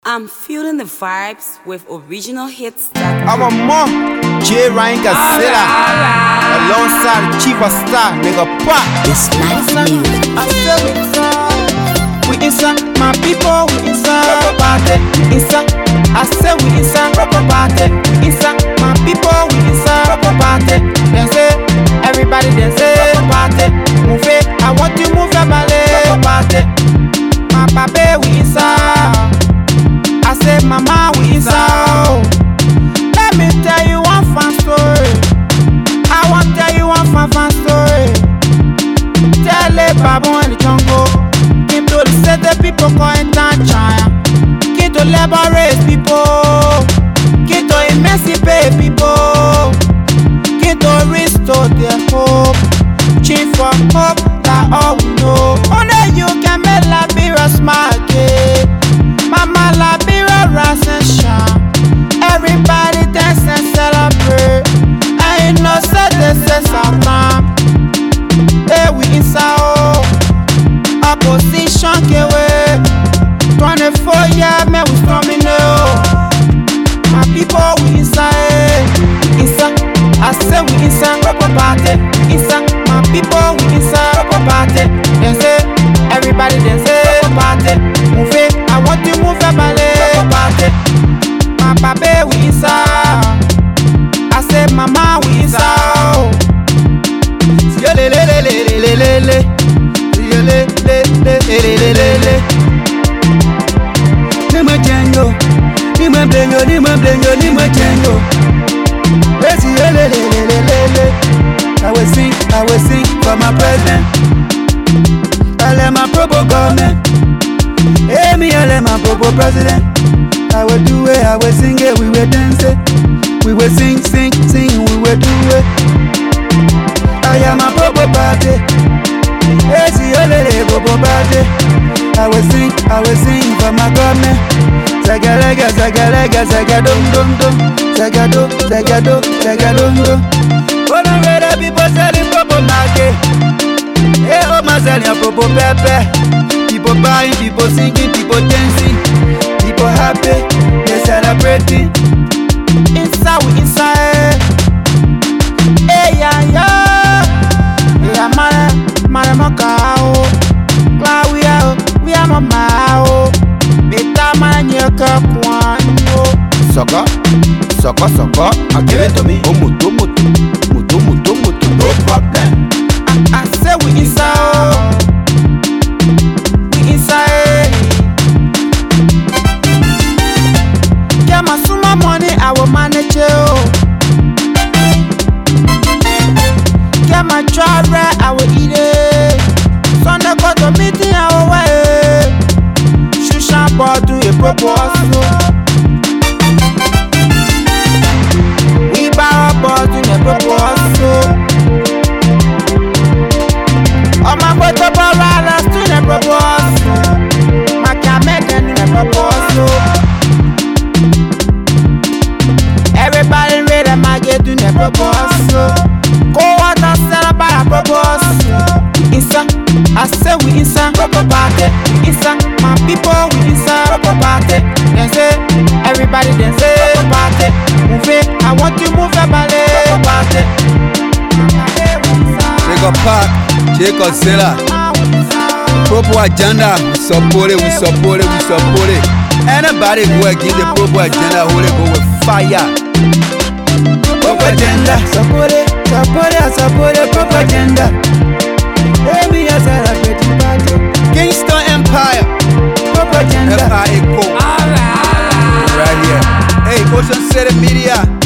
I'm feeling the vibes with original hits. I'm a mom, J. Ryan Gazella, alongside Chief of Star, nigga Pop. It's life music. I said we inside, my people, we inside, rubber party, inside. I said we inside, rubber party, inside, my people, we inside, rubber party. Then say, everybody then say, rubber party, move it, I want you move your body, rubber party. My baby, we inside. I said, mama, we inside. Let me tell you one fun story. I want to tell you one fun story. Tell it, Babu in the jungle. Came to the city, people calling down China. Came to liberate people. Came to emancipate people. Came to restore their hope. Chief for hope, that all we know. Only you can make Liberia smile, yeah. Mama Liberia rise and shine. Everybody dance and celebrate. I ain't no say this is our time. Hey, we inside, oh. Opposition get away. 24 years, man, we storming now. My people, we inside. We inside. I say we inside, rubber party. We inside. My people, we inside, rubber party. They say, everybody, they say, rubber party. Move it, I want to move your body. Rubber party. My baby, we inside. I say, mama, we inside. Le le le le le le le le. Le le le le le le le. Ni me chango, ni me blengo, ni me blengo, ni me chango. Le le le le le le. I will sing for my president. I let my proper government. Hey, me, I let my proper president. I will do it, I will sing it, we will dance it. We will sing, we will do it. I am a proper party. Hey, see, oh, lele, proper party. I will sing for my government. Zagalega, zagalega, zagadum, dum, dum. Zagado, zagado, zagadum, dum. When I read the people selling proper market. Hey, oh, my selling proper pepe. People buying, people singing, people dancing. People happy, they celebrating. Inside, we inside. Hey, yeah, yeah. Yeah, man, makao. Cloud, we are mamao. Beta, man, you can't want. Soccer, give it to me. Oh, mutu, no problem. I say we inside. We inside. Get my summer money, I will manage you. Get my job right, I will eat it. Sunday go to meeting, I will wait. Shusha bought to a proposal. We borrow bought to a proposal. Oh, my boy, borrow to a proposal. My can make a proposal. Everybody ready, my get to the proposal. Go out and celebrate a proposal. We inside, I say we inside, rubber party. We inside, my people, we inside, rubber party. They say, everybody, they say, rubber party. Move it, I want you move your body, rubber party. Nigga Pop, J. Gazella. Proper agenda, we support it. Anybody who against the proper agenda, hold it, go with fire. Proper agenda, support it, proper agenda. Hey, we are celebrating party. Kingston Empire, proper agenda. Empire Echo. Right here. Hey, Ocean City Media.